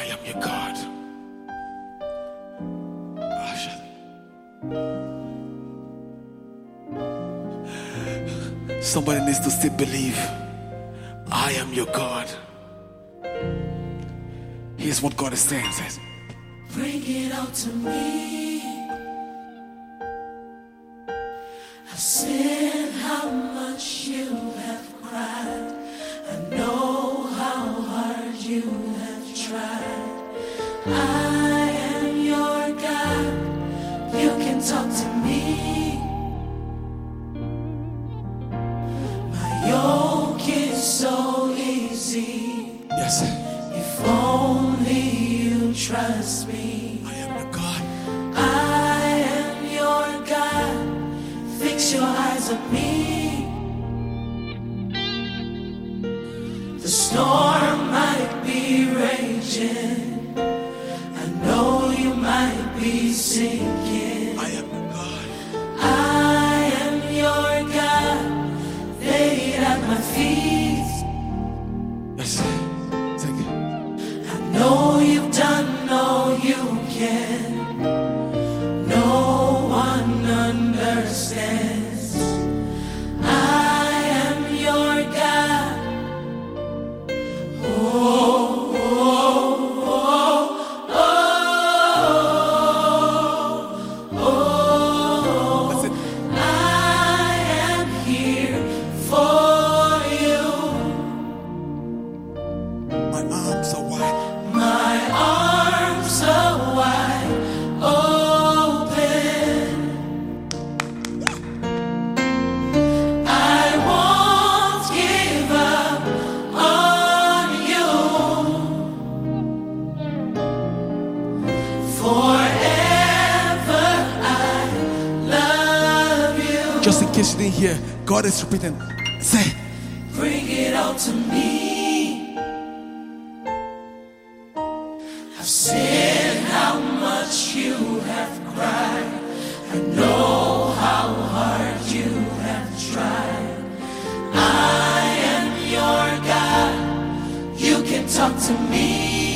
I am your God. Somebody needs to still believe. I am your God. Here's what God is saying. Says, bring it out to me. I've seen how much you have cried. I know how hard you have tried. I am your God. You can talk to me. My yoke is so easy. yes, If only you trust me. I am your God. I am your God. Fix your eyes on me. The storm might be raging. I know you might be sinking. I am your God. I am your God. Laid at my feet. Yes, take it. I know you've done all you can. No one understands. I am your God. Oh, oh, oh, oh, oh. That's it. I am here for you. My arms are wide. My arms are wide open. I won't give up on you. Forever I love you. Just in case you didn't hear, God is repeating. Say, Bring it out to me. I've seen how much you have cried. I know how hard you have tried. I am your God. You can talk to me.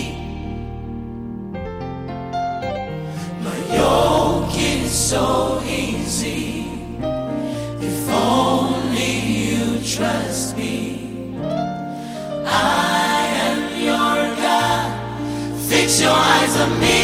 My yoke is so easy. If only you trust me. I am your God. Fix your eyes on me.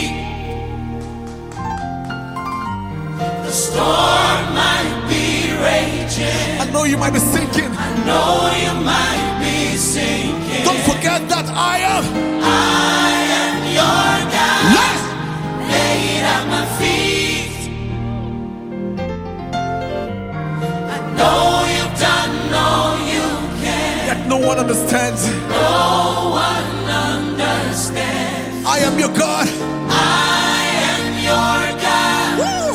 The storm might be raging. I know you might be sinking. I know you might be sinking. Don't forget that I am. I am your God. Yes. Laid at my feet. I know you've done all you can. Yet no one understands. No one understands. I am your God. I am your God. Woo.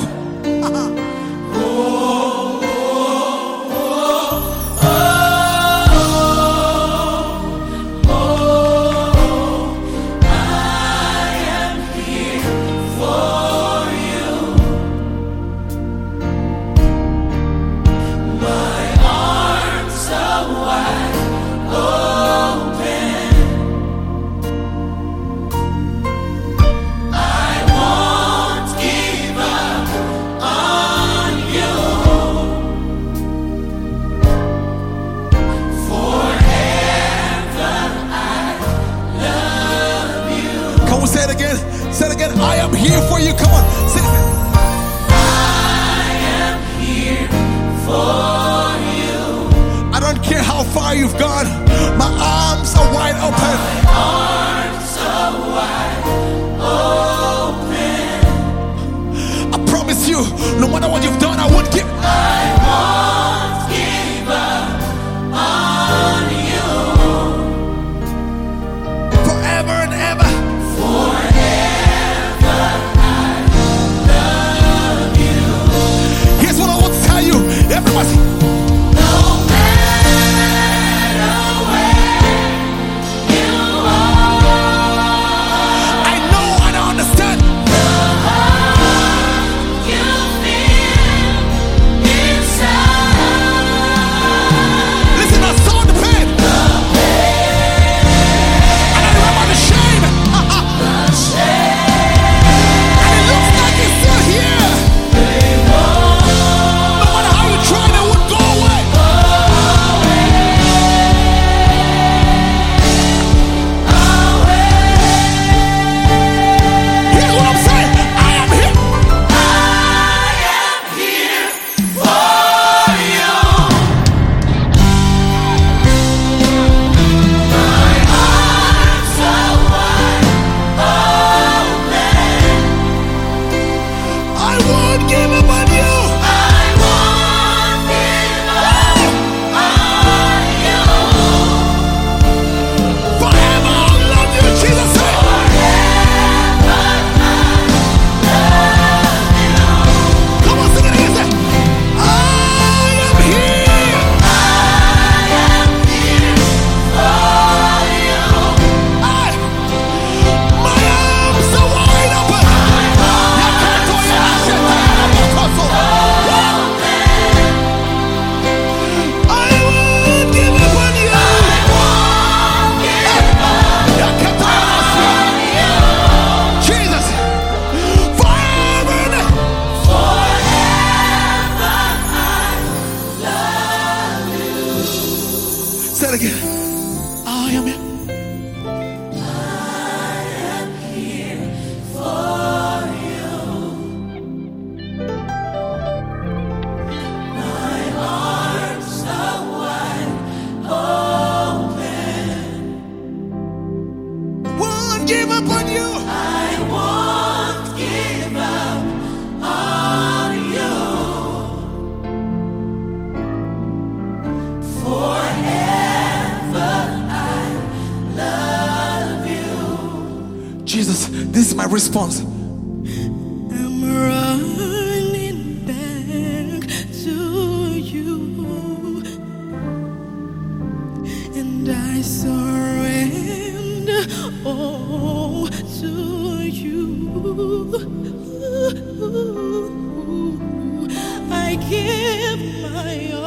I am here for you. My arms are wide open. I won't give up on you. Forever I love you. Can we say it again? Say it again. I am here for you. Come on. Say it. I am here for you. I don't care how far you've gone. My arms are wide open. Arms are wide open. I promise you, no matter what you've done, I won't give. I won't give up on you. Forever and ever. Forever I love you. Here's what I want to tell you. Everybody. No matter where you give up on you. I won't give up on you. Forever I love you. Jesus, this is my response. I'm running back to you, and I surrender all to you. I give my all.